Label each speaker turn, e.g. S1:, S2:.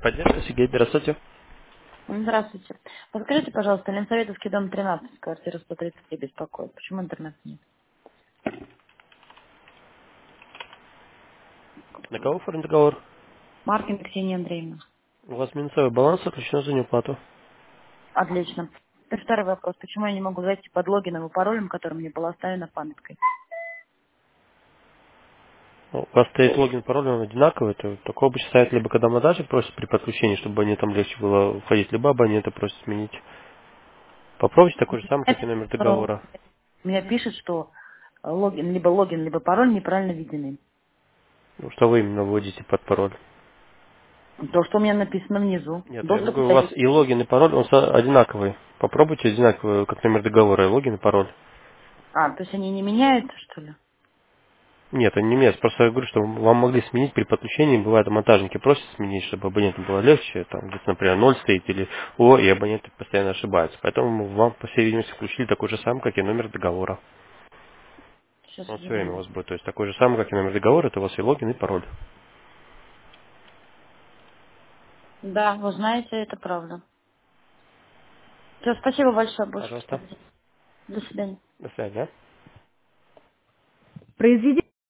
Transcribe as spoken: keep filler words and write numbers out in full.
S1: Поддержка, Сергей, здравствуйте.
S2: Здравствуйте. Подскажите, пожалуйста, Ленсоветовский дом тринадцать, квартира сто тридцать три беспокоит. Почему интернета нет?
S1: На кого оформлен договор?
S2: Маркин Ксения Андреевна.
S1: У вас минусовой баланс отключен за неуплату.
S2: Отлично. И второй вопрос. Почему я не могу зайти под логином и паролем, который мне был оставлена памяткой?
S1: Ну, у вас стоит логин, пароль, он одинаковый. То, такой обычно ставят либо когда модажи просят при подключении, чтобы абонентам легче было входить, либо абонента просят сменить. Попробуйте такой же самый, как и номер
S2: Что
S1: договора.
S2: Меня пишет, что логин, либо логин, либо пароль неправильно введены.
S1: Ну, что вы именно вводите под пароль?
S2: То, что у меня написано внизу.
S1: Нет, я
S2: Доступ
S1: говорю, у вас
S2: к...
S1: и логин, и пароль, он со- одинаковый. Попробуйте одинаковый, как номер договора, и логин, и пароль.
S2: А, то есть они не меняются, что ли?
S1: Нет, они не меняются. Просто я говорю, что вам могли сменить при подключении. Бывает, монтажники просят сменить, чтобы абоненту было легче. Там где-то, например, ноль стоит или О, и абоненты постоянно ошибаются. Поэтому мы вам, по всей видимости, включили такой же самый, как и номер договора.
S2: Сейчас
S1: Он все время у
S2: загляну.
S1: вас будет. То есть такой же самый, как и номер договора, это у вас и логин, и пароль.
S2: Да, вы знаете, это правда. Все, спасибо большое, больше
S1: Пожалуйста.
S2: претензий. До свидания.
S1: До свидания.
S2: Произведи